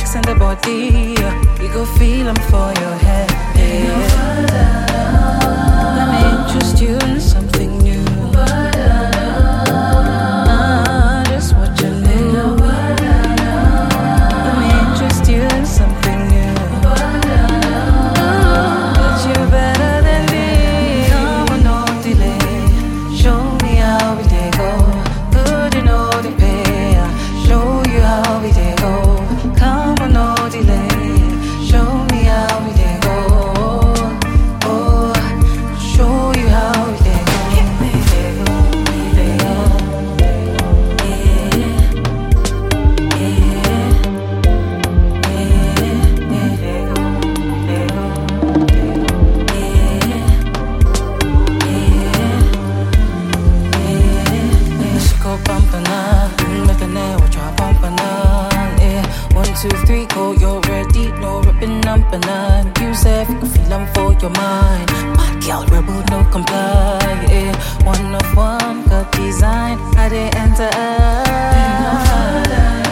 fixing the body. You go feel 'em for your head. Let me interest you in something new. Just what you need. Let me interest you in something new. But you better than me. Come on, no delay. Show me how we dey go. Good, you know the pay. Show you how we dey go. Come on, no delay. Show me how we dey go. Oh, show you how we dey go. Go bumpin' up, make a nail, try bumpin' up, yeah. 1, 2, 3, go, you're ready, no ripping up and up. You say if you can feel 'em for your mind. My girl, rebel, no comply, yeah. One of one, got design, how they enter.